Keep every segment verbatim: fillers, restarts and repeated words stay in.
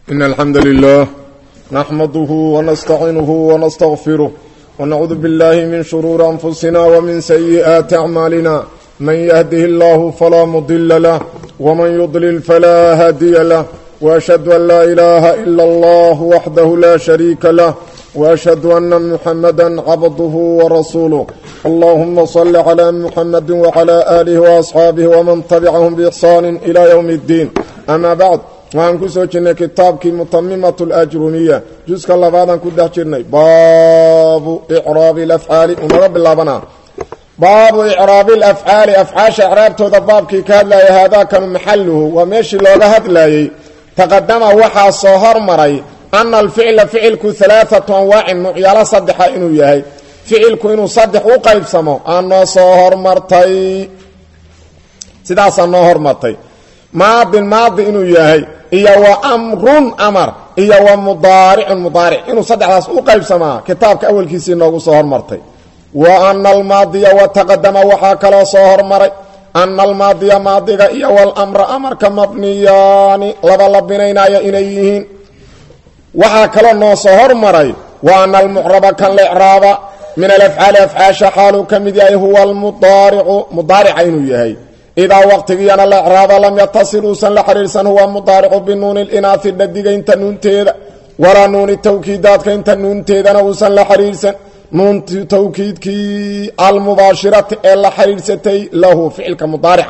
إن الحمد لله نحمده ونستعينه ونستغفره ونعوذ بالله من شرور أنفسنا ومن سيئات أعمالنا من يهده الله فلا مضل له ومن يضلل فلا هادي له وأشهد أن لا إله إلا الله وحده لا شريك له وأشهد أن محمدا عبده ورسوله اللهم صل على محمد وعلى آله وأصحابه ومن تبعهم بإحسان إلى يوم الدين أما بعد waxaan ku soo jirnay kitaabkii mutamimat al-ajrumiya juska labaadan ku dhex jirnay baabu i'raabi al-af'aali umara bilaabana baabu i'raabi al-af'aali af'aasha i'raabtooda baabkii ka hadlayay hada kan maxalluhu wa meeshii looga hadlayay taqaddama waxa soo hormaray anna al-fi'la fi'ilku thalathatu anwaa'in nu'yala saddexa inuu yahay fi'ilku inuu saddex u qaybsamo aan soo hormartay sidaas aan hormartay maadin maadi inuu yahay iyo wa amrun amar iyo wa mudaari'un mudaari' inuu saddexdaas u qaybsamaa kitaabka awalkiisii noogu soo hormartay wa anna al-maadiya wa taqaddama waxa kala soo hormaray anna al-maadiya maadiga iyo wal amra amarka mabniyaani laba labinaynaya inay yihiin waxa kala noo soo hormaray wa anna al-mu'raba kan li'raaba min al-af'aali af'aasha halu kamid yahay huwa al-mudaari'u mudaari'a inuu yahay إذا وقتينا الإعراب لم يتصلوا سن لحريرسا هو مضارع بنون الإناث الددق انت نون تيدا ولا نون التوكيدات كنت نون تيدا وسن لحريرسا نون توكيد كي المباشرة إلا حريرستي له فعل كمضارع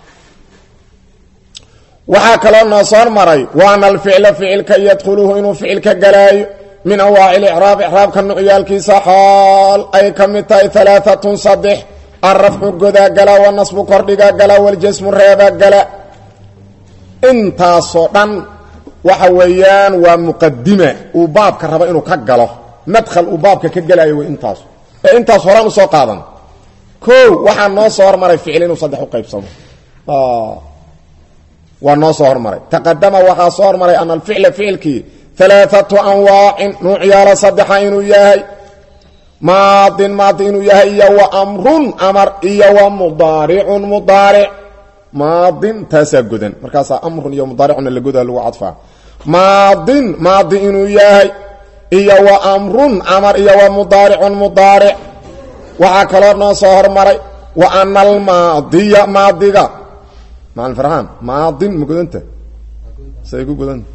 وحاك لنا صار مري وأن الفعل فعل كي يدخله إنه فعل كقلاي من أواع الإعراب إعراب كالنعيال كي سحال أي كمتاي ثلاثة صدح الرفع قدا قلا والنصب قردقا قلا والجسم الريبا قلا انت صوتان وحويان ومقدمة وبابك الربا انو كقلا مدخل وبابك كقلا ايو انتاس انتاس ورانو سوقادا كو وحا نو صور مري فعلين وصدحو قيب صمو آه ونو صور مري تقدم وحا صور مري ان الفعل فعلك ثلاثة انواع نوعيال صدحين وياهي ماض ماض انه يهي وامر امر اي ومضارع مضارع ماض تسجدا مركز امر يا مضارع اللي جوده لو عطفه ماض ماض انه يهي اي وامر امر اي ومضارع مضارع وعكلنا صهر مري وان الماضي ماضيغا مع الفرحان ماض مقول انت سيقول قول انت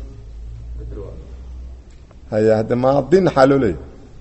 هيا هذا ماض حلو لي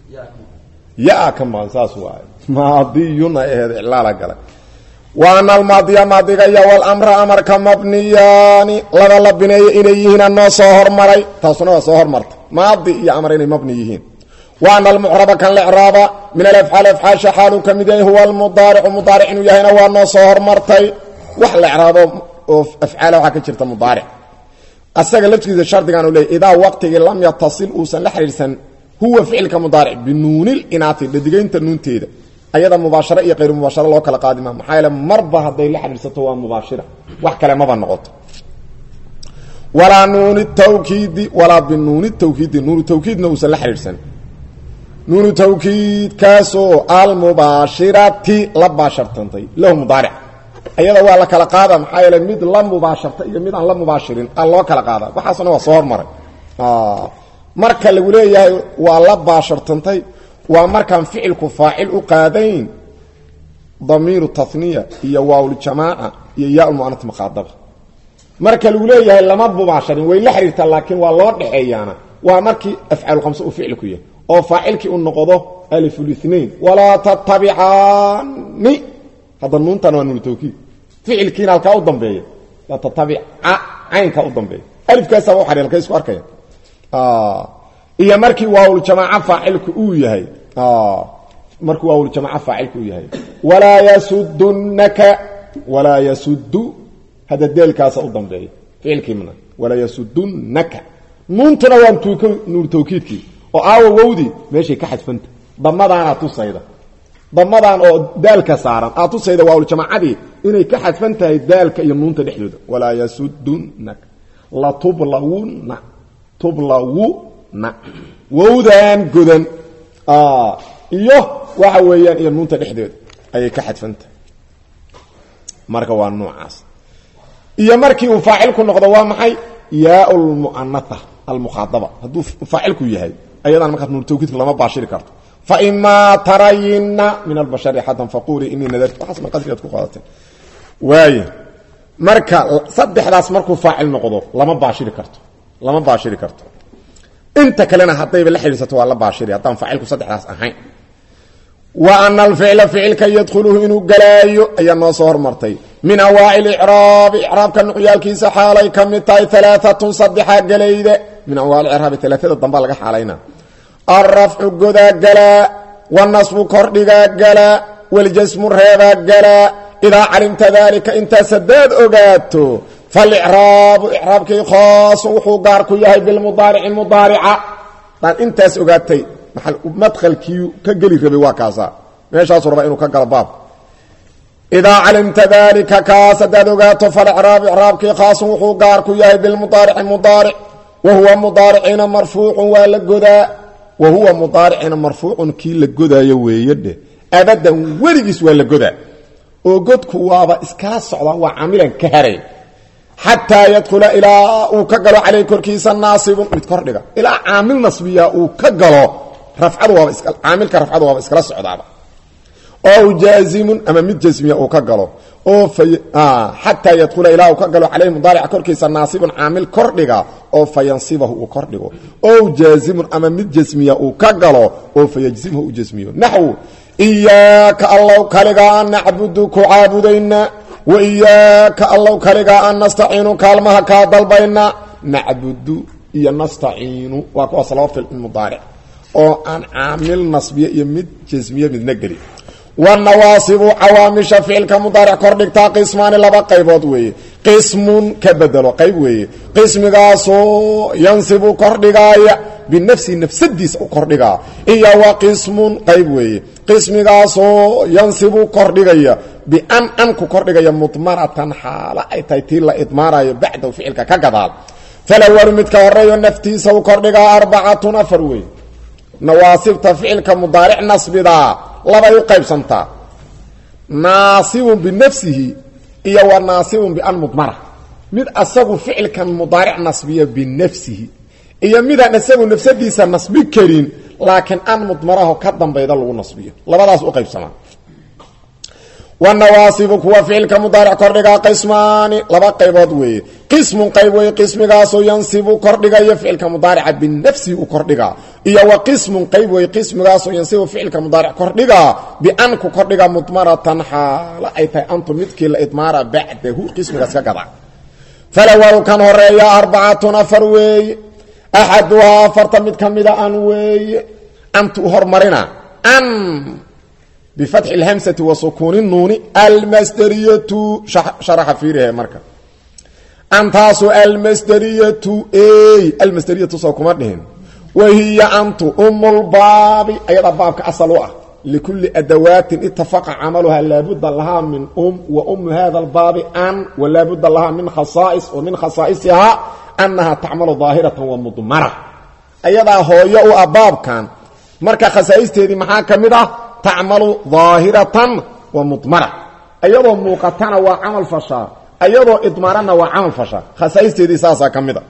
يا كمان ساسوا ماضيون هذا لا قال وانا الماضي ماضي يا والامر امر كمبنيان لا لا بني اليهن الناس صهر مري تصنوا صهر مرت ماضي يا امرين مبنيين وانا المعرب كان الاعراب من الافعال افعال حال كمده هو المضارع مضارع يهنا وانا صهر مرتي وحل اعراب افعال waxa ka jirta mudaaric asaga laftiisa shardigan uu leeyahay idaa waqtiga lam yattasil usan la xiriirsan هو فعل كمضارع بنون الاناث ددغينتا نونتيدا ايدا مباشره iyo غير مباشره loo kala qaadima maxay la marba haday la xiriirsato waa mubashira wax kale ma banoqoto wala nun التوكيد ولا بنون التوكيد نون التوكيد نو la xiriirsan نون التوكيد كاسو المباشره la baashartantay له مضارع ayada waa la kala qaada maxay la mid la mubasharta iyo mid aan la mubashirin loo kala qaada waxaasna waa soo hormaray ah marka lagu leeyahay waa la baashartantay waa markan ficilku faa'il u qaadayn damiir tathniya iyo waawul jamaa iyo yaa mu'annath muqaddab marka lagu leeyahay lama mubaasharin way la xiriirtaa laakiin waa loo dhaxeeyana waa markii af'al khamsa u ficilku yahay oo faa'ilki uu noqdo aliful ithnain wala tattabi'ani hada nuuntan waa nuun tawkiid ficilkiina halka u dambeeyo la tattabi'a aynka u dambeeyo alifkaas waa xariirka isku arkaya آه إيا مركي واو الجماعة فاعلك أويهي آه مركي واو الجماعة فاعلك أويهي ولا يسدنك ولا يسد هذا الديل كاسا أضم به فعلك منا ولا يسدنك نونتنا وانتوك نور توكيدك وآو وودي ماشي كحد فانت ضمضان أعطو السيدة ضمضان أو دالك سارا أعطو السيدة واو الجماعة دي إني كحد فانت دالك يمنونت نحدود ولا يسدنك لا تبلغون تبلغون وودان غدن اه iyo waxa weeyaan iyo nuunta dhexdeed ay ka xadfanta marka waa noocaas iyo markii uu faacil ku noqdo waa maxay yaa ul muannatha almukhadaba haduu faacilku yahay ayadan marka nuun tawkiidka lama baashiri karto fa imma tarayna min albashari hadan faquli inni nadartu hasma qadriyat ku qaadateen way marka saddexdaas markuu faacil noqdo lama baashiri karto lama baashiri karto inta kalena hadayba la xiriirsato waa la baashiri hadan faacilku saddexdaas ahayn wa anna al-fi'la fi'lka yadkhuluhu inu galaayo ayaa noo soo hormartay min awaa'il i'raab i'raabka nuqyaalkiisa xaalay kamitaay thalathatun saddexa galayde min awaa'il i'raab thalathada damba laga xaalayna ar-raf'u goda gala wa nasbu kordhiga gala wal jasmu reeba gala ida alimta dhalika inta sadad ogaato fal i'raab i'raabki khaas wuxuu gaar ku yahay bil mudari' mudari'a dan intaas ogaatay maxal madkhalkii ka gali rabay waa kaasa meeshaas raba inuu ka gal baab ida alimta dhalika kaasad ogaato fal i'raab i'raabki khaas wuxuu gaar ku yahay bil mudari' mudari' wa huwa mudari'ina marfuu'un wa la goda wa huwa mudari'ina marfuu'un ki la godayo weeyade abadan waligiis waa la goda oo godku waaba iskala socda waa camilan ka haray hatta yadkhula ila uu ka galo calay korkiisa naasibun mid kordhiga ila aamil nasbiya uu ka galo rafcadu waa iskala aamilka rafcadu waa iskala socdaaba oo jaazimun ama mid jazmiya uu ka galo oo ah hatta yadkhula ila uu ka galo calay mudari' korkiisa naasibun aamil kordhiga oo fayansibahu uu kordhigo oo jaazimun ama mid jazmiya uu ka galo oo fayajzimuhu uu jazmiyo nahwu iyyaka allahu kaliga na'buduka aabudayna wa iyyaka allahu kaliga nasta'inu kalmaha ka dalbayna na'budu iyo nasta'inu wa ku asla fil mudari' oo an aamil nasbiya iyo mid jazmiya mid nagari wa nawasibu awamisha fi'lka mudari' kordhigta qismaan laba qaybood weeye qismun ka badalo qayb weeye qismigaaso yansibu kordhigaya binafsi nafsadiisa u kordhiga iyo wa qismun qayb weeye qismigaaso yansibu kordhigaya bi an an ku kordhigaya mudmaratan hala ay tayti la idmarayo bacda fi'lka ka gadaal falawal mid ka horeeyo naftiisa u kordhiga arba'atun afar weeye nawaasibta fi'lka mudari' nasbida laba yu qaybsanta naasibun binafsihi iyo wa naasibun bi an mudmara mid asagu fi'lkan mudari' nasbiya binafsihi iyo mid aan asagu nafsadiisa nasbi karin laakiin an mudmaraho ka dambayda lagu nasbiyo labadaas u qaybsama wa nawaasibu kuwa fi'lka mudari' kordhiga qismaani laba qaybood weeye qismun qayb weeye qismigaas oo yansibu kordhiga iyo fi'lka mudari' binafsi u kordhiga iyo wa qismun qayb weeye qismigaas oo yansibu fi'lka mudari' kordhiga bi an ku kordhiga mudmaratan hala ay tahay antu midkii la idmara ba'dahu qismigaas ka gada falawal kan horeeya arba'atun afar weeye ahaduha farta mid kamida an weeye antu hormarina an بفتح الهمسة وسكون النون المصدرية شرح فيها مركا أنتاسو المصدرية اي المصدرية سوكمرنهم وهي أنت أم الباب أيضا بابك أصلوها لكل أدوات اتفق عملها لابد لها من أم وأم هذا الباب أن ولابد لها من خصائص ومن خصائصها أنها تعمل ظاهرة ومضمرة أيضا هو يو أباب كان مركا خصائص تهدي محاكا مده تعمل ظاهرة ومضمرة ايضا موقتنا وعمل فشا ايضا اضمارنا وعمل فشا خصائص دي ساسا كميدا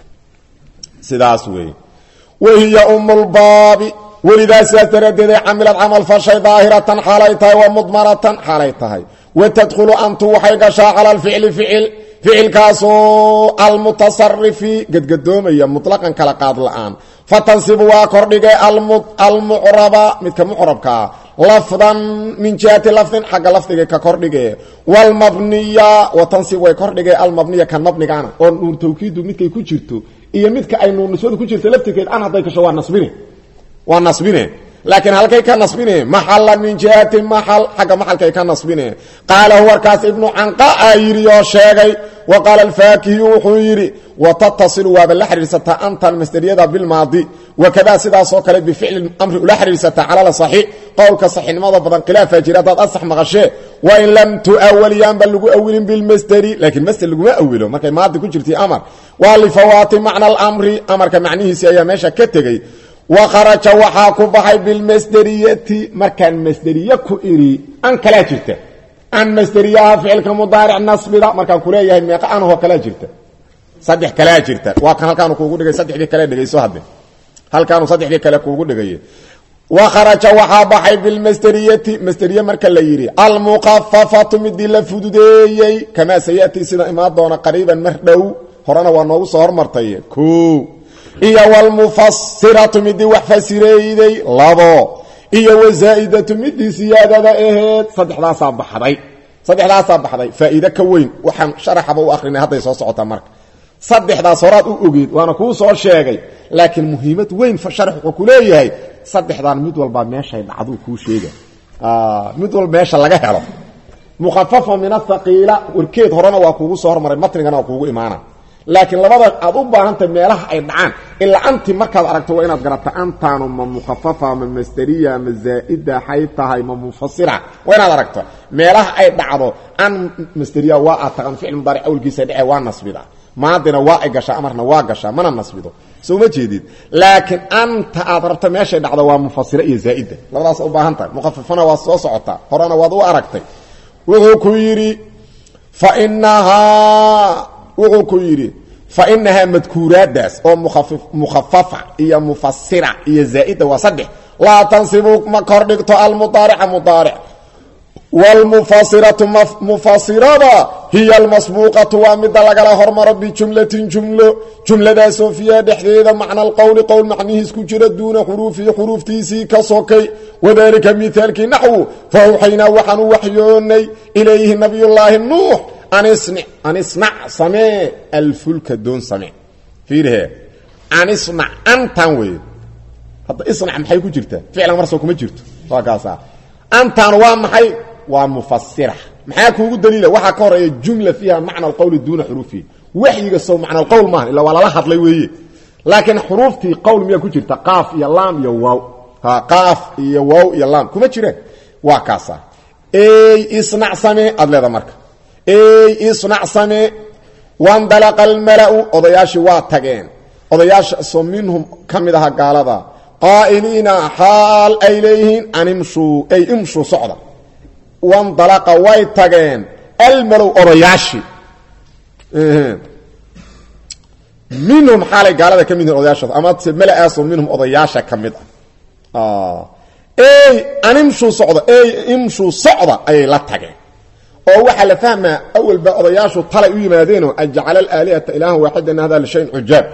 سداس وي وهي ام الباب ولذا ستردد عملت عمل فشا ظاهرة حاليتها ومضمرة حاليتها وتدخل انت وحي قشا على الفعل فعل فعل كاسو المتصرف قد قدوم هي مطلقا كلا قاد الان فتنصب وكردغ المعربه مثل معربكا لفظا من جهه لفظ حق لفظك ككردغ والمبنيه وتنصب وكردغ المبنيه كمبنيغانا او نور توكيد midkay ku jirto iyo midka ay nuunasoodu ku jirto laftigeed aan haday ka soo waa nasbine waa nasbine لكن هل كي كان نصبينه محل من جهة محل حق محل كي كان نصبينه قال هو الكاس ابن عنقاء يريو شاقي وقال الفاكي وحيري وتتصل وباللحر ستا أنت المستريدة بالماضي وكذا سيدا صوكالي بفعل الأمر الأحر ستا على الصحيح قولك صحيح الماضي فضان قلاف جيرات أصح مغشي وإن لم تؤول ينبل لقو أول بالمستري لكن المستر لقو ما أوله ما كي ماضي كنت أمر ولفوات معنى الأمر أمر كمعنيه سيئة ماشا كتغي وخرج وحا كبحي بالمصدريه مركان مصدريه كيري ان كلا جرت ان مصدريه فعل كمضارع نصب لا مركان كليه ميقا ان هو كلا جرت saddex kale jirta waa kan halkaan kuugu dhigay saddexdii kale dhigayso hadde halkaan saddexdii kale kuugu dhigay wa kharaja waxa baxay bil masdariyati masdariya marka la yiri al muqaffafatu midii la fududeeyay kama sayati sida imaad doona qariiban mar dhow horana waa noogu soo hormartay ko iyo wal mufassiratu midii wax fasireeyay labo iyo wazaidatu midii siyaadada aheed saddexdaas baxday saddexdaas baxday faa'iido ka weyn waxaan sharaxaba u akhrinay haday soo socota marka saddexdaas horaad u ogeed waana ku soo sheegay laakiin muhiimad weyn fa sharx wuxuu ku leeyahay saddexdan mid walba meesha ay dhacdo ku sheega ah mid walba meesha laga helo mukhaffafa min athqila warkeed horana waa kuugu soo hormaray matnigana waa kuugu imaana laakiin labada aad u baahantay meelaha ay dhacaan illa anti markaad aragto waa inaad garato antaanu ma mukhaffafa ma masdariya ma zaida haytahay ma mufassira waa inaad aragto meelaha ay dhacdo an masdariya waa ataqan ficil mudari awlkiisa dhacay waa nasbida maadina waa ay gashaa amarna waa gashaa mana nasbido soo ma jeedid laakiin anta aad rabto meesha dhacdo waa mufassira iyo zaida labadaas u baahantahay mukhaffafana waa soo socota horana waad u aragtay wuxuu ku yiri fa innaha wuxuu ku yiri fa innaha madkuuradas oo mukhaffaf mukhaffafa iyo mufassira iyo zaida waa saddex la tansibu ma kordhigto al mudari'a mudari' والمفسرة مفسرة هي المسبوقة ومدى لغلا هرمر بجملة جملة جملة سوفيا دحديدة معنى القول قول معنيه اسكجرة دون حروف حروف تيسي كسوكي وذلك مثال نحو فأوحينا وحن وحيوني إليه نبي الله النوح أن اصنع أن اصنع سمع الفلك دون سمع فيه أن اصنع أن تنوي حتى اصنع محي كجرته فعلا مرسوكم جرته فاكاسا أن تنوى محي ومفسرة maxaa kuugu daliila waxa ka horeeya jumla fiha macna alqawl duna xurufi wahyiga soo macna alqawl ma ila wala la hadlay weeye laakiin xurufti qawl miya ku jirta qaaf iyo laam iyo waaw ha qaaf iyo waaw iyo laam kuma jireen waa kaasa ay isna sami adleeda marka ay isna sami wandalaqa almala'u odayashi waa tageen odayaasha soo minhum kamidaha gaalada qaa'ilina hal aylayhin animshu ay imshu socda وانطلق ويتغين الملو أرياشي منهم حالي قال هذا كمين أرياشي أما ملأ أصل منهم أرياشي كمين آه. أي أنمشوا صعدة أي امشوا صعدة أي لا تغين أو واحد لفهم أول بأرياشي طلع يمادينه أجعل الآلهة إله واحد أن هذا لشيء عجاب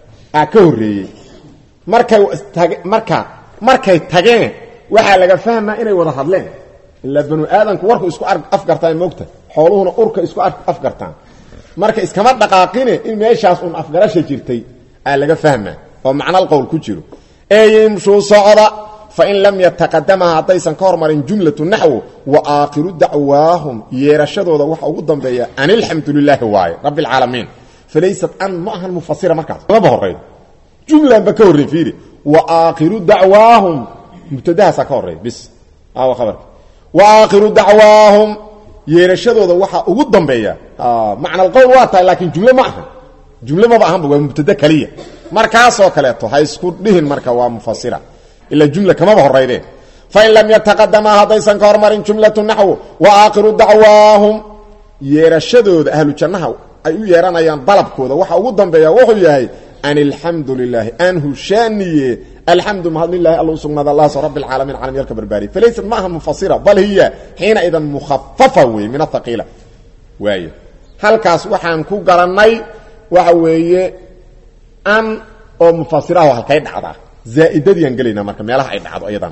أكوري مركا مركا مركا تغين واحد لقى فهم إنه وضحض لين إلا بنو آدم كوركو اسكو أفقرتان موقتا حولوهنا أوركا اسكو أفقرتان marka iskama dhaqaaqine in meeshaas un afgarasha jirtay ay laga fahmaa oo macna alqawl ku jiro ayim soo socda fa in lam yataqaddama hadaysan ka hormarin jumlatu nahwu wa aakhiru da'waahum yeerashadooda waxa ugu dambeeya anilhamdulillahi wa rabbil alamin falaysat an ma'han mufassira markaas laba horeey jumla ba ka horeey fiiri wa aakhiru da'waahum mubtadaha ka horeey bis aa khabar wa aakhiru da'waahum yeerashadooda waxa ugu dambeeya macna alqawl waa tahay laakiin jumla ma aha jumla ma baahan waa mubtada kaliya markaas oo kale to hay isku dhihin marka waa mufassira illa jumla kama horreeyde fa in lam yataqaddama hadaysan ka hormarin jumlatu nahwu wa aakhiru da'waahum yeerashadooda ahlu jannaha ay u yeeranayaan dalabkooda waxa ugu dambeeya wuxuu yahay anilhamdulillah anhu shaniye الحمد لله الله سبحانه الله رب العالمين عالم يلك برباري فليست معها مفسرة بل هي حينئذ مخففة من الثقيلة واي هل كاس وحان كو قرني وحوي أن أو مفسرة وهل كايد عضا زائدة ينقلنا مركم يلاح عيد عضا أيضا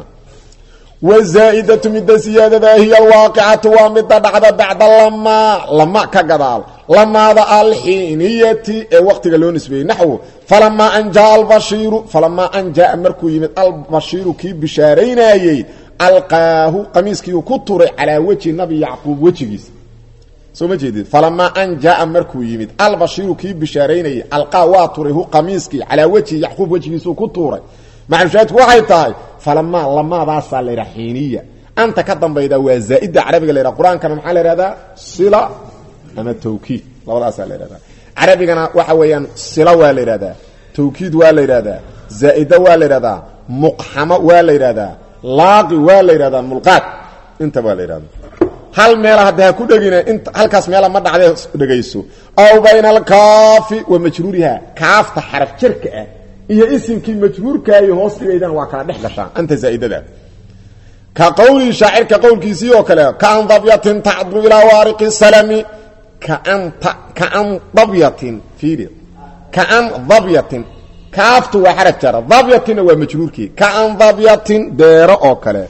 والزائدة من الزيادة هي الواقعة ومدى بعد بعد لما لما كقدال لما ذا الحينية وقت قالوا نسبي نحو فلما أن جاء البشير فلما أن جاء مركو يمد البشير كي بشارين أي ألقاه قميص كي كتر على وجه النبي يعقوب وجهيس سوما جديد فلما أن جاء مركو يمد البشير كي بشارين أي ألقاه واتره قميص كي على وجه يعقوب وجهيس كتر معلومات واحد طاي فلما لما ذا لرحينيه انت كدن بيدا وزائد عربي غير القران كان محل هذا صله انا توكيد لودا ساليرada عربينا waxa weeyaan sila waa leeyadaa توكيد waa leeyadaa زائده waa leeyadaa muqhama waa leeyadaa laaqi waa leeyadaa mulqat inta waa leeyadaa hal meel hadaa ku dhagina inta halkaas meel ma dhacday dhagayso aw bayna al-kaafi wa majruuriha kaafta xaraf jirka ah iyo isimkii majruurka iyo hoostigeedan waa kala dhex gashaan anta zaidada ka qawli shaacirka qawlkiisii oo kale ka an dabyatin ta'du ila wariqi salami ka anta ka an dabyatin fiiri ka an dabyatin kaaftu waa xaraf jar dabyatin waa majruurkii ka an dabyatin deero oo kale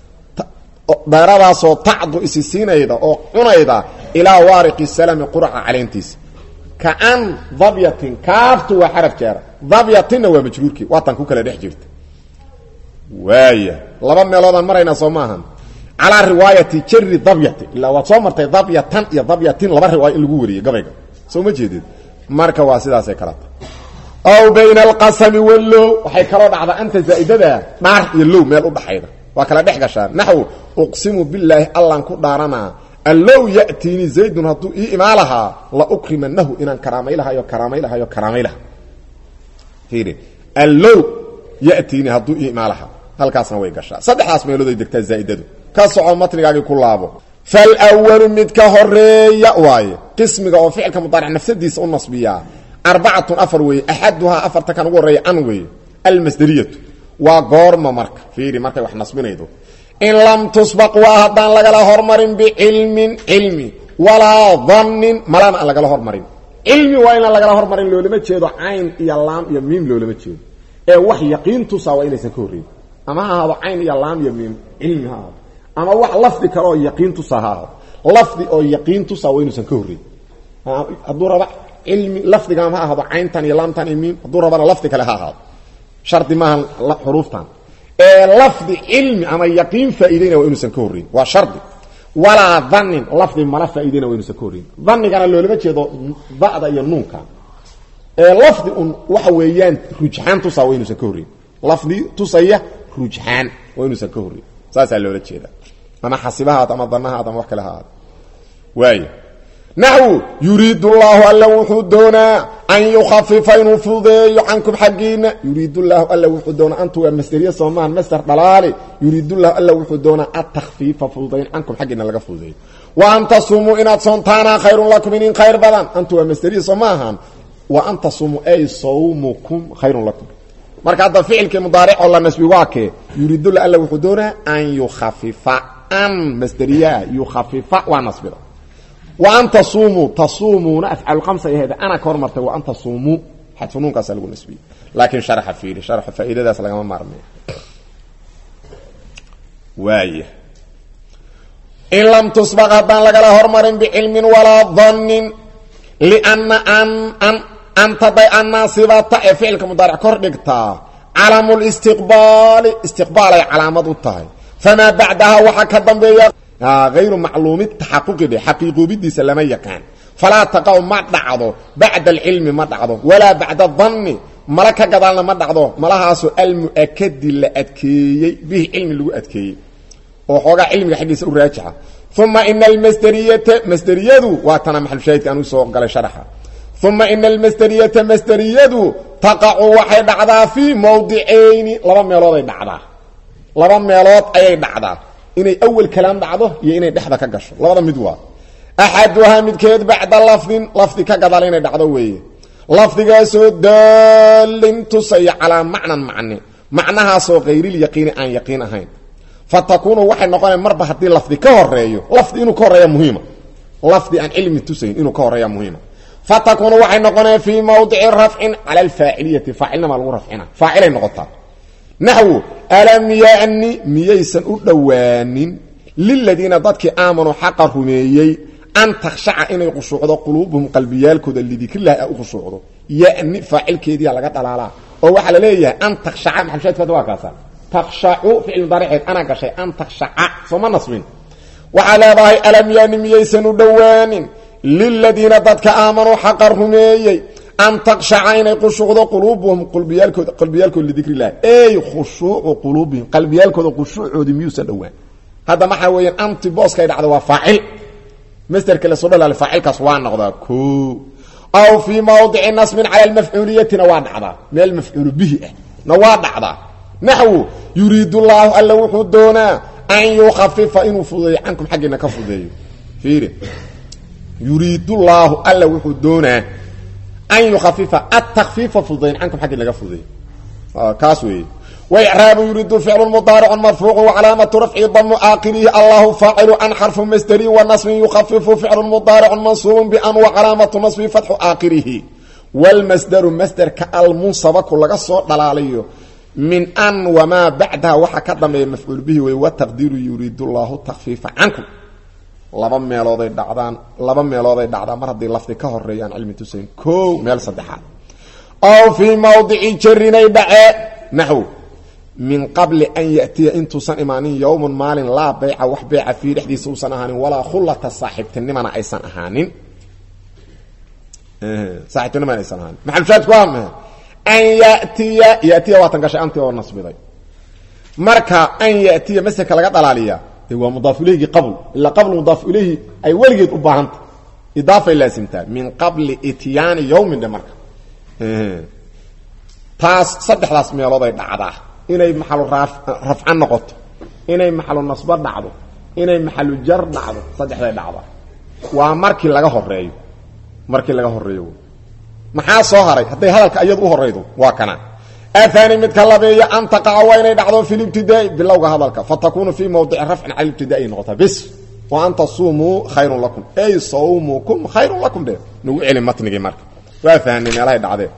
deeradaasoo tacdu isisiinayda oo cunayda ilaa wariqi salami qur'a caleentiis ka an dabyatin kaaftu waa xaraf jar dabyatina waa majruurkii waatan ku kala dhex jirta waaya laba meelood aan marayna soo maahan ala riwaayati jarri dabyati illa waa soo martay dabyatan iyo dabyatin laba riwaay in lagu wariyay gabayga soo ma jeedid marka waa sidaas ay kala tahay aw bayna alqasami wallow waxay kala dhacda anta zaidada dhaar iyo low meel u dhaxayda waa kala dhex gashaan naxu uqsimu billahi allan ku dhaarana allow ya'tini zaidun hadu ii imaalaha la ukrimanahu inan karaamaylaha iyo karaamaylaha iyo karaamaylaha fiiri allow ya'tini hadu ii imaalaha halkaasna way gashaa saddexdaas meelood ay degtaa zaidadu ka soco matnigaagi ku laabo fal awwal mid ka horeeya waaye qismiga oo ficilka mudaaric nafsadiisa u nasbiya arba'atun afar way ahaduha afarta kan ugu horeeya an way al masdariyatu waa goorma marka fiiri markay wax nasbinaydo in lam tusbaq wa hadan lagala hormarin bi ilmin ilmi wala dhannin malana lagala hormarin ilmi waa in lagala hormarin loolama jeedo ayn iyo laam iyo miim loolama jeedo ee wax yaqiintu saa waa inaysan ka horeeyay ama haado ayn iyo laam iyo miim ilmi haado ama wax lafdi kale oo yaqiintu sahaado lafdi oo yaqiintu saa waa inaysan ka horeeyay haduu raba ilmi lafdiga ma haado ayntan iyo laamtan iyo miim haduu rabana lafdi kale haado sharti ma xuruftan ee lafdi ilmi ama yaqiin faa'iideyna waa inuusan ka horeeyay waa sharti wala dhannin lafdi mala faa'iideyna waa inuusan ka horeeyay dhannigana loolama jeedo ba'da iyo nuunka ee lafdi un waxa weeyaan rujxaan tusaa waa inuusan ka horeeyay lafdi tusaya rujxaan waa inuusan ka horeeyay saasa loola jeeda ama xasibahaad ama dhannahaad ama wax kale haad waayo nahu yuriidu Allahu alla wuxuu doonaa an yukhaffifa nufudeeyo ankum xaqiina yuriidu Allahu alla wuxuu doonaa antu waa masdariya soomaan masdar dalaali yuriidu Allahu alla wuxuu doonaa at-takhfiifa fudayn ankum xaqiina laga fudeeyo wa anta sumu inaad soontaana khayrun lakum in khayr badan antu waa masdariya soomaan wa anta sumu ay sawmukum khayrun lakum marka hada ficilka mudaaric oo la nasbi waake yuriidu Allahu alla wuxuu doonaa an yukhaffifa an masdariya yukhaffifa wa nasbida وأن تصوموا تصومون أفعل خمسة هذا أنا كرمرت وأن تصوموا حتفنون كاسل نسبي لكن شرح فيه شرح فائدة ده سلام مرمي واي إن لم تسبق بان لك هرمر بعلم ولا ظن لأن أن أن أن تضيع الناصبة فعلك مضارع كردكتا علم الاستقبال استقبال علامة الطهي فما بعدها وحكى الضمبية غير معلوم التحقق به حقيقه بدي سلام يكان فلا تقع ما دعده بعد العلم ما دعده ولا بعد الظن ملك قدالنا ما دعده ملها سؤال مؤكد لأدكي به علم لو أدكي وحوغا علم حديث الراجعة ثم إن المسترية مسترية واتنا محل شاهد كانوا يسوق قال شرحها ثم إن المسترية مسترية تقع واحد عضا في موضعين لرم يلوضي دعدا لرم يلوض أي دعدا inay awal kalaam dhacdo iyo inay dhexda ka gasho labada mid waa ahaduha midkeed bacda lafdin lafdi ka gadal inay dhacdo weeye lafdigaas oo dalin tusay ala macnan macni macnahaas oo qeyril yaqiin aan yaqiin ahayn fatakunu waxay noqonay marba hadii lafdi ka horeeyo lafdi inuu ka horeeyo muhiima lafdi aan ilmi tusayn inuu ka horeeyo muhiima fatakunu waxay noqonay fi mawdi'i raf'in ala al-fa'iliyati fa'ilna ma lagu rafcina fa'ilay noqotaa نحو ألم يعني ميسن أدوانين للذين ضدك آمنوا حق رميي أن تخشع إن يقشعوا قلوبهم قلبيالكو اللي ذكر لها أقشعوا يعني فاعل كيدي على قطع على أو وحل ليه أن تخشع محمشات فدواكاسا تخشعوا في المضارعات أنا كشيء أن تخشع ثم نصبين وعلى باهي ألم يعني ميسن أدوانين للذين ضدك آمنوا حق رميي أن تخشع إن يقشعوا قلوبهم قلبيالكو قلبيالكو اللي ذكر الله أي خشوع قلوبهم قلبيالكو خشوع دميوس الأوان هذا ما حوين أنت بوس كيد على فاعل مستر كلا صدر على فاعل كسوان نقضا كو أو في موضع نصب على المفعولية نواد عضا من المفعول به نواد عضا نحو يريد الله ألا وحدونا an yukhafifa inuu fudeeyo cankum xaggiina ka fudeeyo fiiri yuriidullahu alla wuxuu doonaa an yukhafifa at-takhfifa fudeeyo cankum xaggiina laga fudeeyo kaas weeye وإعراب يريد فعل مضارع مرفوع وعلامة رفع ضم آخره الله فاعل عن حرف مصدري والنصب يخفف فعل مضارع منصوب بأن وعلامة نصب فتح آخره والمصدر مصدر كالمنصب كل صوت دلاليه من أن وما بعدها وحكدم مفعول به والتقدير يريد الله التخفيف عنكم لبا ميلوداي دعدان لبا ميلوداي دعدان mar hadii lafdi ka horeeyaan cilmi tusayn ko meel saddexaad aw fi mawdi'i jarrinay ba'a nahwu من قبل أن يأتي انتو سن إيمانين يوم مال لا بيع وح بيع في رحدي سوسن أهانين ولا خلة الصاحب تنمنا أيسان أهانين اه صاحب تنمنا أيسان أهانين محل شاهد قوام أن يأتي يأتي واتنقش أنت والنصب ذي مركا أن يأتي مسك لقد العالية هو مضاف إليه قبل إلا قبل مضاف إليه أي ولقيت أباهنت إضافة إلى سمتان من قبل إتيان يوم ده مركا اه تاس صدح راس ميالو ذي دعاه inay maxal rafcan noqoto inay maxal nasb dhacdo inay maxal jar dhacdo saddexday dhacdo waa markii laga horeeyo markii laga horeeyo maxaa soo haray haday hadalka ayad u horeydo waa kana athani mid kala beeya an taqa waa inay dhacdo fil ibtidaa bilowga hadalka fatakunu fi mawdi'i raf'in 'ala ibtida'i noqota bis wa anta sumu khayrun lakum ay sawmukum khayrun lakum de nugu cilmi matnigi marka waa fahanay meelaha dhacday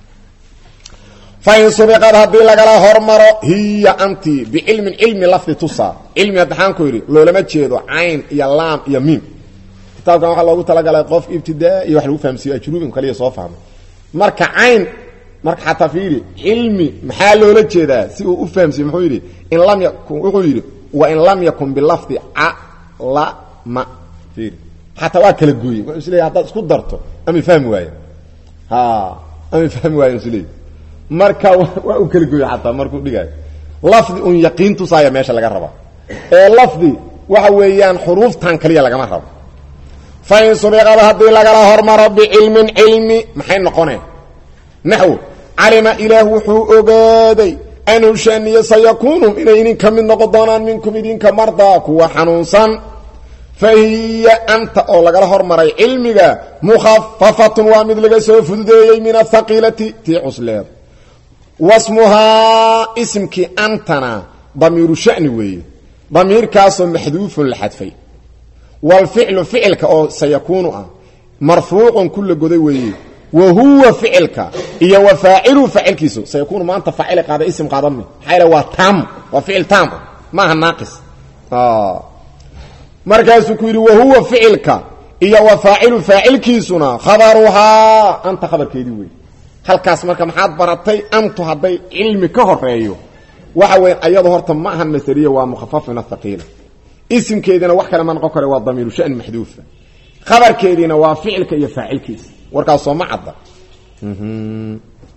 فإن سبقت هذه لغلا هرمرو هي أنت بعلم علم لفظ تصا علم يدحان كويري لو لما تشيدو عين يا لام يا ميم كتاب كان الله تعالى قال قف ابتداء يوحلو فهمسي اجلوب كليه سو فهم marka عين marka حتى فيري علمي maxaa loola jeedaa si uu u fahamsi muxuu yiri in lam yakun wuxuu yiri wa in lam yakun bil lafzi a la ma fiiri hatta waa kala gooyay wuxuu isleeyahay hada isku darto ama fahmi waayo ha ama fahmi waayo isleeyahay marka waa u kala gooyay hatta markuu dhigay lafdi un yaqiintu saaya meesha laga raba ee lafdi waxa weeyaan xuruuftan kaliya laga ma rabo fa in subiqada hadii laga hormaro bi ilmin ilmi maxay noqonay nahwu alima ilahu wuxuu ogaaday anu shaniya sayakunu inaynin kamid noqon doonaan minkum idinka marda kuwa xanuunsan فهي أنت أو لغا هرمري علمك مخففة ومد لغا سو فدوديي من الثقيلة تي عسلير واسمها اسمك أنتنا ضمير شأن وي ضمير كاس محذوف للحذفي والفعل فعلك أو سيكون مرفوع كل قدي وي وهو فعلك إيا وفاعل فعلك سيكون ما أنت فعلك هذا اسم قادمي حيلا وتام وفعل تام ما هو ناقص آه مركز كويري وهو فعلك إيا وفاعل فاعلكيسنا خبرها أنت خبر كيدي وي halkaas marka maxaad baratay antu haday ilmi ka horeeyo waxa weyn ayadu horta ma ahan masariya waa mukhaffafna thaqila ismkeedina wax kale ma noqon karo waa damiir shan mahdhuuf khabarkeedina waa ficilka iyo faacilkiis warkaas soo ma cadda mhm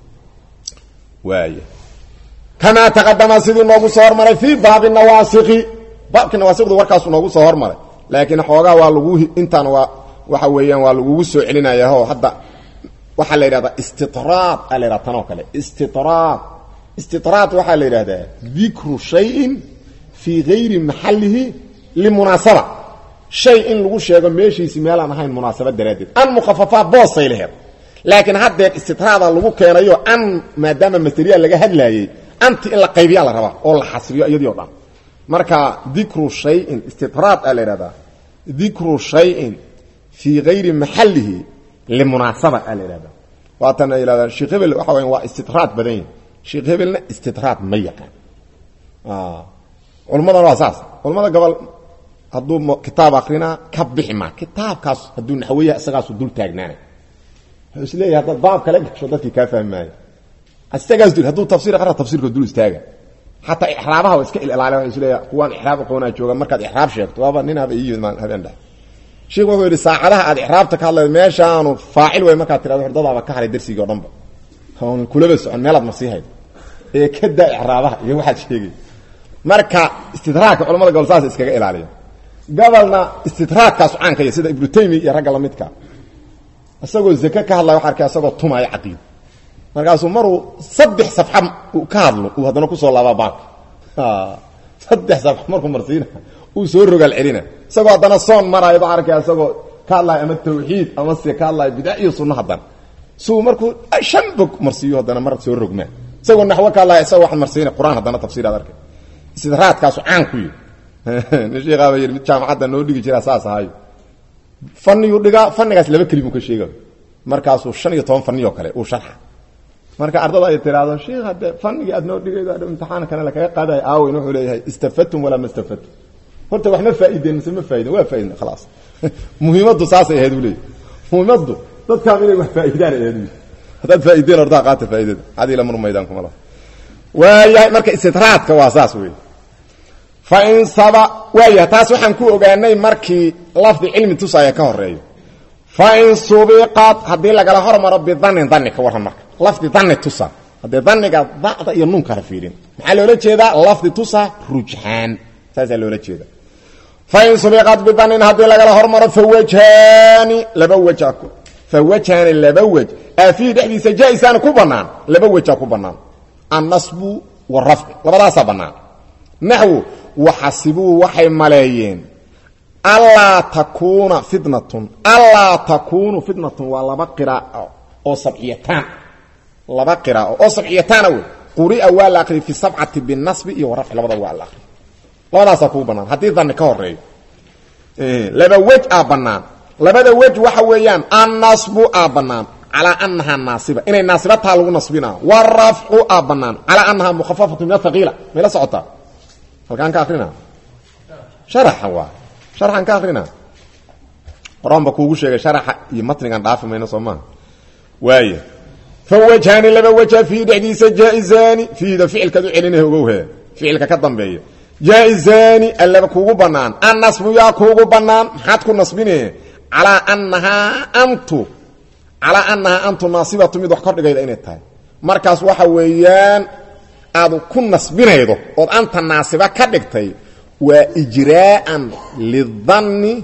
waaya kama taqaddama sidii noogu soo hormaray fi baab an-nawasiqi baabka nawasiqdu warkaas noogu soo hormaray laakiin xoogaa waa lagu intaan waa waxa weeyaan waa lagu soo celinayaa hadda waxa la yiraahdaa istitraad ala raatano kale istitraad istitraad waxa la yiraahdaa dhikru shay'in fi ghayri mahallihi limunasaba shay in lagu sheego meeshiisa meel aan ahayn munaasabad daradeed an mukhaffafa boosay leeyahay laakiin hadda istitraada lagu keenayo an maadaama masariya laga hadlaayay anti in la qaybiya la raba oo la xasriyo iyadoo dhan marka dhikru shay'in istitraad ala yiraahdaa dhikru shay'in fi ghayri mahallihi لمناسبة الإرادة واتنا إلى الشيخ هبل وحوين واستطراد بدين الشيخ هبل استطراد ميقا آه علماء الواساس علماء قبل هدو كتاب آخرين كبح ما كتاب كاس هدو نحوية أساقاس ودول تاقناني فإسليه هذا الضعب كلاك شدتك كافة معي أستاقاس دول هدو تفسير أخرى تفسير كدول استاقا حتى إحرابها وإسكائل العالم إسليه قوان إحراب قوانا جوغا مركز إحراب شيخ توابا نينا بإيو هذين ده شيخ wuxuu yiri saacadaha aad ixraabta ka hadlay meeshaan faacil way marka tiraado hordada ka haray darsiga dhanba hoon kulaba soo meelad masiihay ee ka daa ixraabaha iyo waxa sheegay marka istidraaka culimada galsaas iskaga ilaaliyo gabalna istidraakaas aan ka sida ibnu taymi iyo rag la midka asagoo zaka ka hadlay waxa arkay asagoo tumay aqeed markaas uu maru saddex safxa ka hadlo uu hadana ku soo laaba baaq ah saddex saf markuu marsiina uu soo rogal celina isagoo hadana soon marayo ba arkay isagoo ka hadlay ama tawxiid ama si ka hadlay bid'a iyo sunna hadan soo markuu shan bog marsiyo hadana mar soo rogma isagoo naxwa ka hadlay isagoo wax marsiina quraan hadana tafsiir aad arkay sidraadkaas aan ku yiri nishiga bayir mid jaamacada noo dhigi jira saas ahay fanniyu dhiga fannigaas laba kalimu ka sheega markaas uu shan iyo toban fanniyo kale uu sharxa marka ardada ay tiraado sheekh hada fanniga aad noo dhigaydo imtixaan kana la kaga qaaday aaw inuu leeyahay istafatum wala mastafatu horta wax ma faa'iideen ma faa'iideen waa faa'iideen khalaas muhiimadu saas ay ahayd leeyahay muhiimadu dadka inay wax faa'iidaan ay ahayd hada faa'iideen orda qaata faa'iidada hadii la murmaydaan kuma la waayahay marka istidraadka waa saas weey fa in saba waaya taas waxaan ku ogaanay markii lafdi cilmi tusaya ka horeeyo fa in subiqat hadii laga hormaro bidanin dhanni ka waran marka lafdi dhanni tusa hadii dhanniga bacda iyo nun kala fiirin maxaa loo jeedaa lafdi tusa rujhan saasa loo jeedaa fa in subiqat bidanin hadii laga hormaro fawajhani laba wajhako fawajhani laba wajh afi dhexdiisa jaa'isan ku banaan laba wajh ku banaan النصب والرفع لبداس بنان نحو وحسبوا وحي ملايين الا تكون فتنه الا تكون فتنه ولا بقرا او سبعيتان لا بقرا او سبعيتان قرئ والاخر في سبعه بالنصب والرفع لبدا والاخر لبداس كو بنان حدي ظن كهوري ايه لبا وجه بنان لبدا وجه waxa weeyaan النصب بنان على أنها ناصبة إن الناصبة لو نصبنا والرفع أبنان على أنها مخففة من الثقيلة ملا سعطة هل كان كافرنا شرح هو شرحا كافرنا قرآن بكوغو شيء شرح يمتن كان ضعف من صمان وايه فوجهان لما وجه في حديث جائزان في ذا فعل كذو علينه هو فعل كدن بيه جائزان الا بكوغو بنان النصب يا كوغو بنان حدكو نصبينه على أنها أنتو على أنها أنت ناصبة ميد وحكر دغيد inay tahay markaas waxa weeyaan aad ku nasbinaydo oo anta naasiba ka dhigtay waa ijraa'an lidhanni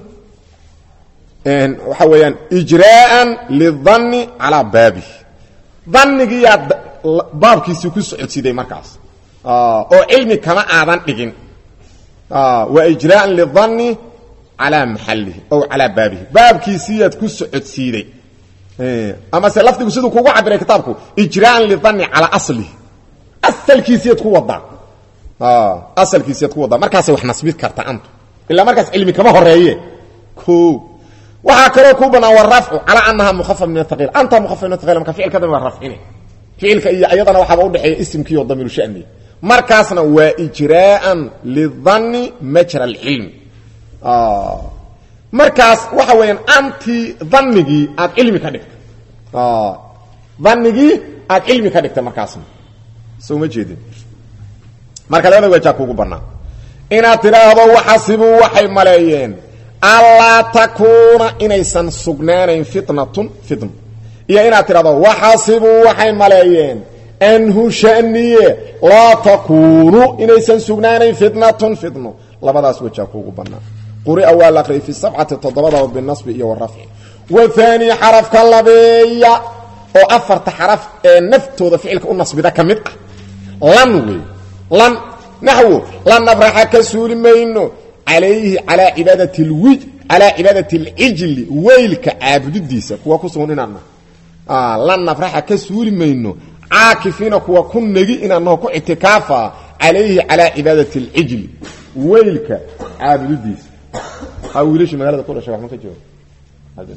en waxa weeyaan ijraa'an lidhanni ala babi dhanniga ya baabkiisu ku socodsiday markaas oo ilmi kama aadan dhigin waa ijraa'an lidhanni ala mahallihi oo ala babihi baabkiisu yaad ku socodsiday اما سلفتي سيدو كوغو عبر كتابكو اجراء للظن على اصله اصل كيسيت كو وضع اه اصل كيسيت كو وضع markaas wax nasbid karta antu illa markaas ilmi kama horeeye ko waxa kale ku banaa warafcu ala annaha mukhaffaf min athqil anta mukhaffaf min athqil marka ficil kadam warafcine ficilka iyo ayadana waxa u dhaxeeya ismkii iyo damiir shani markaasna waa ijraa'an lidhanni majra al-ilm ah markaas waxa weeyaan anti dhannigi aad ilmi ka dhigto ah dhannigi aad ilmi ka dhigto markaas soo ma jeedin marka laba waxa kugu banaa ina tiraado waxasibu waxay maleeyeen alla takuna inaysan sugnaanayn fitnatun fitn iyo ina tiraado waxasibu waxay maleeyeen anhu shaniye la takunu inaysan sugnaanayn fitnatun fitnu labadaas waxa kugu banaa قرئ أول أقرأ في السبعة تضبطه بالنصب والرفع وثاني حرف كاللبية أو أفرت حرف نفته ذا فعلك النصب ذا كمدة لنوي لن نحو لن نبرح كسول منه عليه على عبادة الوج على عبادة العجل ويلك عابد الديسة هو كسون إننا آه لن نبرح كسول منه عاكفين هو كن نجي إنه كو اعتكافا عليه على عبادة العجل ويلك عابد الديسة أو ليش ما هذا كله شباب ما كجوا هذا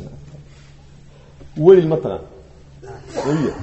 ويل مثلا ويا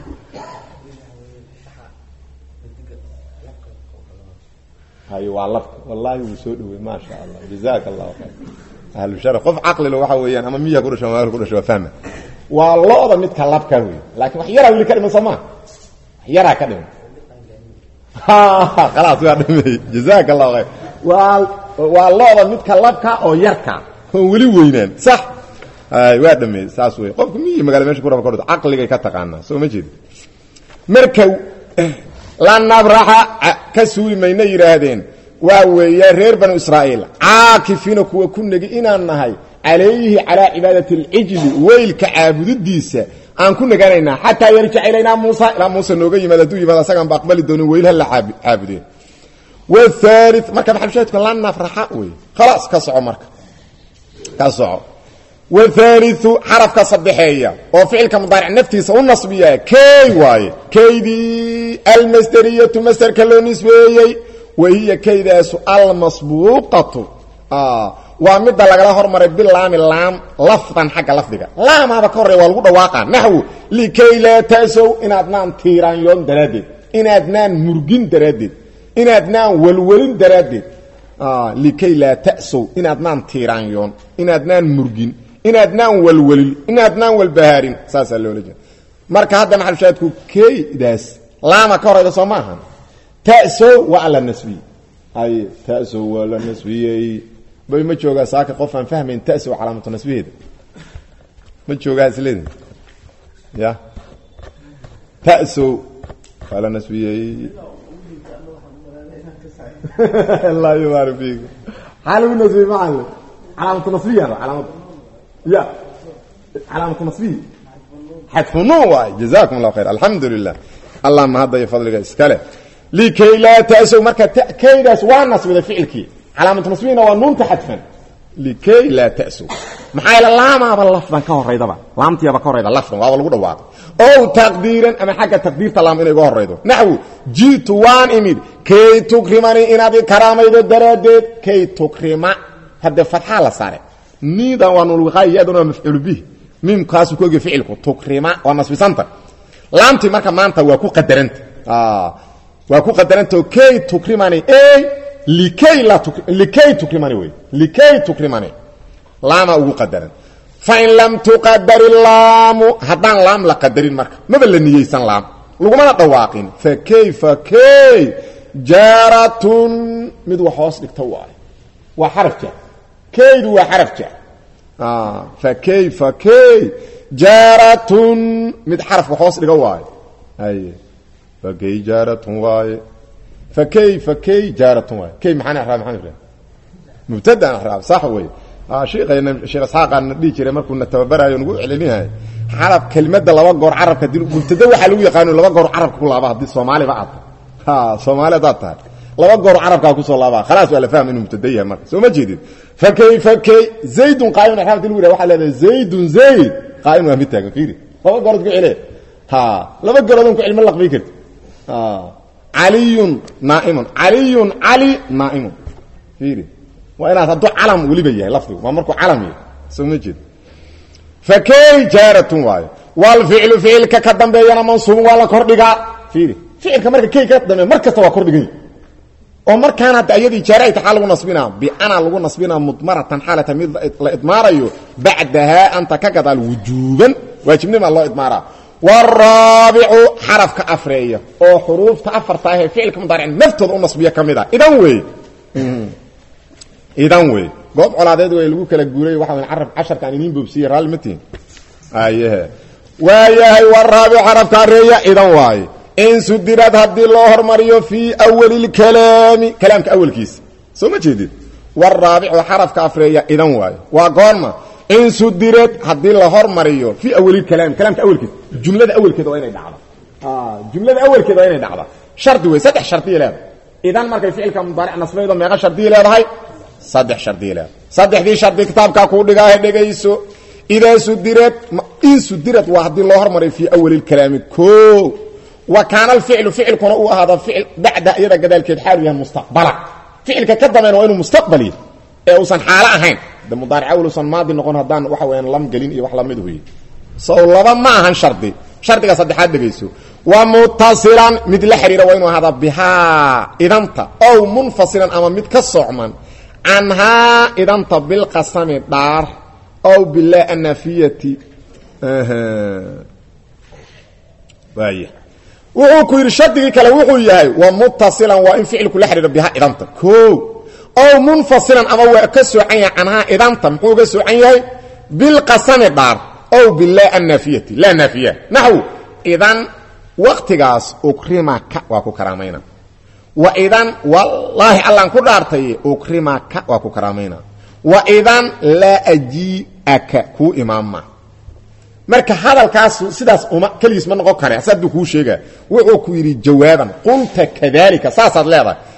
هاي والله والله وسود ما شاء الله جزاك الله خير أهل الشرف خف عقل لو حويان أما مية كله شباب كله شباب فاهمة والله هذا متكلف كوي لكن يرى اللي كلمة سماه يرى كلمة ها خلاص يا جزاك الله خير وال والله متكلف كا أو يركع هو ولي وينان صح اي waa dhameey saas way qofku mii magaala meesha ku raba kordo aqliga ka taqaana soo ma jeed markaa la nabraha ka suuli mayna yiraahdeen waa weeyaa reer banu israa'iil aakifina kuwa ku nagi inaan nahay alayhi ala ibadati al-ijl waylka aabudidiisa aan ku nagaanayna hatta yarja ilayna Musa ila Musa nooga yimaado tuu yimaado asagan ba aqbali doonin weylaha la caabudeen والثالث marka maxalshaadku la nafraha way خلاص ka soco marka ka soco والثالث حرف ka saddexeeya oo ficilka mudaric naftiisa u nasbiya kay way kaydi المصدريه مصدر loo nisbeeyay وهي كيداس المسبوقه اه ومد لغلا hormaray bilaam laam lafdan xaga lafdiga laam aba ka horeey waa lagu dhawaaqa nahwu likay la tasow inaadnaan tiiraan yoon daradeed inaadnaan murgin daradeed inaadnaan walwalin daradeed ah likay la tasow inaadnaan tiiraan yoon inaadnaan murgin inaadnaan walwalin inaadnaan walbahaarin saasa loo leeyahay marka hadda maxalshaadku kaydaas laam ka horeeyda Soomaaliya tasow wa ala nasbi ay tasow wa ala nasbi bay ma jooga saaka qof aan fahmayn tasow calaamatu nasbiheeda ma jooga isleen ya tasow wa ala nasbi Allah yubarik fiik halu nasbi ma'al calaamatu nasbiya calaamatu ya calaamatu nasbi hadfunu wa jazakum Allah khair alhamdulillah Allah ma hada yafadliga iskale لكي لا تأسوا مركة كيداس والنصب ذا فعلكي علامة نصبين والنون تحدفا لكي لا تأسوا محايل اللام أبا اللفظا كهر ريضا با لامتي أبا كهر ريضا اللفظا وابا الغدا واقع أو تقديرا أما حاجة تقدير تلام إني كهر ريضا نحو جيت وان إميد كي تكرماني إنا دي كرامة إذا درادت كي تكرما هذا فتحة لصاري نيدا وانولغاية يدنا مفعول به ميم كاسو كوغي فعلكو تكرما والنصب سانتا لامتي مركة مانتا وكو قدرنت آه وكو قدرنتو كي تكرماني اي لكي لا تك... لكي تكرماني وي لكي تكرماني لام او قدرن فإن لم تقدر اللام هدان لام لا قدرين مرك ما بل نييسان لام لغما دواقين فكيف كي جارة مد وحوس دغتواي وحرف جاء كيد وحرف جاء اه فكيف كي جارة مد حرف وحوس دغواي اي فكي جارة واي فكيف كي جارة واي كي محنا احرام محنا احرام مبتدا احرام صح وي اه شيخنا شيخ اسحاق ان دي جيره markuu tababarayo nagu celinahay xarab kelmadda laba goor carabka dil mubtada waxa lagu yaqaan laba goor carabka ku laaba hadii Soomaali ba aad ha Soomaali dad tahay laba goor carabka ku soo laaba خلاص wala fahmin mubtada yahay marka soo ma jeedid فكيف كي زيد قائم احرام dil waxa leedahay زيد زيد قائم waa mid taagan fiiri laba goor ku celay ha laba goor ku cilmi laqbi kartid آه. علي نائم علي علي نائم فيري وانا تدو علم وليبيه لفظه ما مركو علمي سمجد فكي جارة واي والفعل فعل كقدم بينا منصوب ولا كردغا فيري فعل كمرك كي كقدم مركه تو كردغي او مركانا ايدي جارة حال نصبنا بانا لو نصبنا مضمره حاله مد الاضماريو بعدها انت كقدال وجوبا واجبني ما الله اضماره والرابع حرف كأفرية او حروف تأفرتها فعل كمضارع نفتض النصبية كمدا إذن وي إذن وي قوب على وي لغو كلا قولي واحد من عرب عشر كانين ببسير هالمتين ايها وايها والرابع حرف كأفرية إذن واي إن سدرت هدي الله مريو في أول الكلام كلام كأول كيس سو ما جديد والرابع حرف كأفرية إذن واي وقالما إن سدرت هدي الله مريو في أول الكلام كلام كأول كيس جملة أول كده وين يدعى آه جملة أول كده وين يدعى شرط وسدح شرطية لا إذا ما كان فعل كمضارع نصبه إذا ما يغش شرطية لا هاي صدح شرطية لا صدح دي شرط كتاب كاكو دقاه دقايسو إذا سدرت إن سدرت واحد الله مري في أول الكلام كو وكان الفعل فعل كنوا هذا فعل بعد إذا قدال كده حاله مستقبلا فعل كقدم إنه إنه مستقبلي أوصل حالة هين ده مضارع أول وصل ماضي نقول هذان وحوين لم قلين إيه وحلا مدوي صولبا ما هن شرطي شرطي صدحات دغيسو ومتصلا مثل حريره وين هذا بها اذا انت او منفصلا اما مد كسوعمن عنها اذا انت بالقسم دار او بالله النفيه اها باي وكو يرشدي كلا وحو يahay ومتصلا وان فعل كل حريره بها اذا انت كو او منفصلا اما وكسوعن عنها اذا انت مخو كسوعن yahay بالقسم دار او بالله النافيه لا نافيه نحو اذا وقتغاس اكرمك واكو كرامينا واذا والله الله ان كدارتي اكرمك واكو كرامينا واذا لا اجيك كو امامه marka hadalkaas sidaas uma kaliis ma noqon kare asad ku sheega wuxuu ku yiri jawaaban qulta kadalika saasad leedahay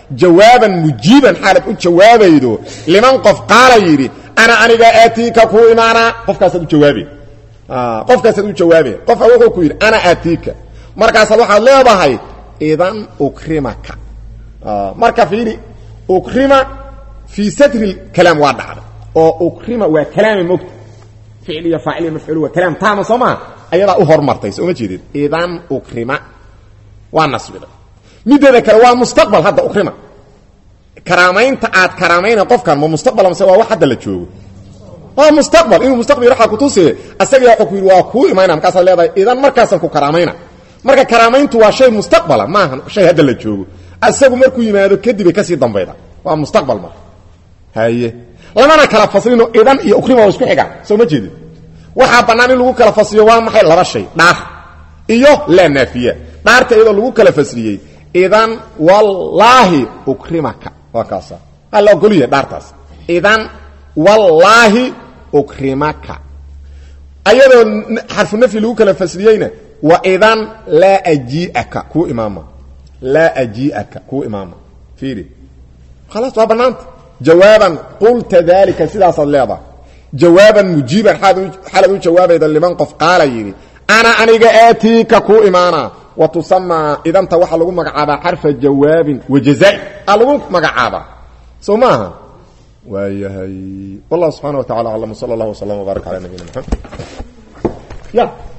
jawaaban mujiiban xaalad u jawaabaydo liman qof qaala yidhi ana aniga aatiika kuu imaanaa qofkaasaad u jawaabe qofkaasaad u jawaabe qofa wuxuu ku yidhi ana aatiika markaasaad waxaad leedahay idan ukrimaka marka fiiri ukrima fii satri kalaam waa dhacda oo ukrima waa kalaami mogta ficil iyo faacil iyo mafcuul waa kalaam taama soo maa ayadaa u hormartay soo ma jeedid idan ukrima waa nasbida mideeda kale waa mustaqbal hadda ukrima karaamaynta aad karaamayna qofkan ma mustaqbal ama waa wax hadda la joogo waa mustaqbal inuu mustaqbal waxa ku tusay asaga waxa ku yiri waa ku iimayna markaas leedahay idan markaas ku karaamayna marka karaamayntu waa shay mustaqbala ma aha shay hadda la joogo asagu markuu yimaado kadib ka sii dambayda waa mustaqbal ma haye lamana kala faslino idan iyo ukrima isku xiga soo ma jeedid waxa banaan in lagu kala fasliyo waa maxay laba shay dhaar iyo la nafiya dhaarta iyadoo lagu kala fasriyay idan wallahi ukrimaka wakaasa alla goliye dhaartaas idan wallahi ukrimaka ayadoo xarfu nafi lagu kala fasriyayna wa idan la aji'aka ku imama la aji'aka ku imama fiiri خلاص waa banaanta jawaaban qulta dhalika sidaas leeda jawaaban mujiban xalad u jawaabayda liman qof qaala yiri ana aniga aatiika ku imaana wa tusamma idan ta waxa lagu magacaaba xarfa jawaabin wa jazaa lagu magacaaba soo maaha waayahay wallahu subhanahu wa ta'ala allahu sallallahu wa sallam wa baraka ala nabiyina muhammad ya